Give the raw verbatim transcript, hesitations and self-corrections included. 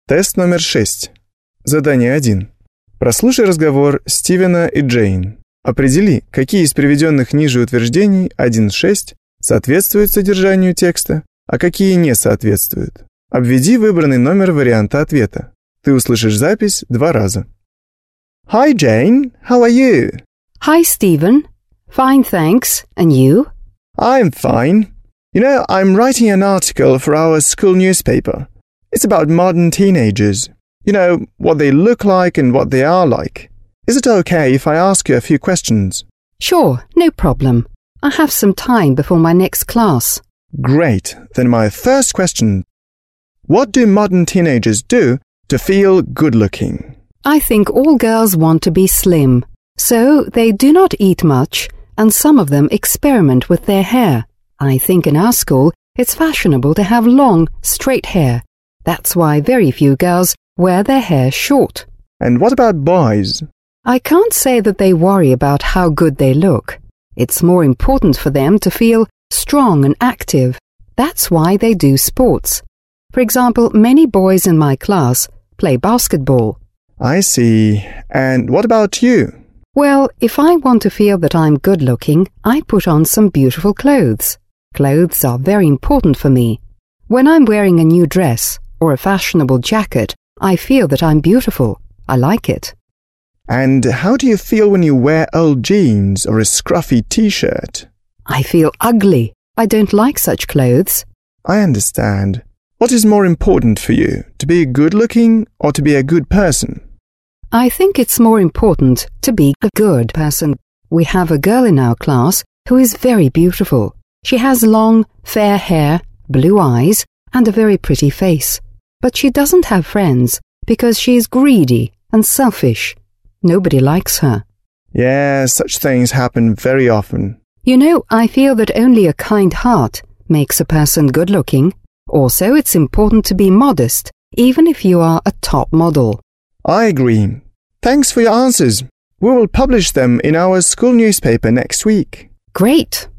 Тест номер шесть. Задание один. Прослушай разговор Стивена и Джейн. Определи, какие из приведенных ниже утверждений один шесть соответствуют содержанию текста, а какие не соответствуют. Обведи выбранный номер варианта ответа. Ты услышишь запись два раза. Hi Jane, how are you? Hi Stephen. Fine, thanks. And you? I'm fine. You know, I'm writing an article for our school newspaper. It's about modern teenagers. You know, what they look like and what they are like. Is it okay if I ask you a few questions? Sure, no problem. I have some time before my next class. Great. Then my first question. What do modern teenagers do to feel good-looking? I think all girls want to be slim, so they do not eat much, and some of them experiment with their hair. I think in our school it's fashionable to have long, straight hair. That's why very few girls wear their hair short. And what about boys? I can't say that they worry about how good they look. It's more important for them to feel strong and active. That's why they do sports. For example, many boys in my class play basketball. I see. And what about you? Well, if I want to feel that I'm good-looking, I put on some beautiful clothes. Clothes are very important for me. When I'm wearing a new dress or a fashionable jacket, I feel that I'm beautiful. I like it. And how do you feel when you wear old jeans or a scruffy t-shirt? I feel ugly. I don't like such clothes. I understand. What is more important for you, to be good-looking or to be a good person? I think it's more important to be a good person. We have a girl in our class who is very beautiful. She has long, fair hair, blue eyes, and a very pretty face. But she doesn't have friends because she is greedy and selfish. Nobody likes her. Yeah, such things happen very often. You know, I feel that only a kind heart makes a person good-looking. Also, it's important to be modest, even if you are a top model. I agree. Thanks for your answers. We will publish them in our school newspaper next week. Great!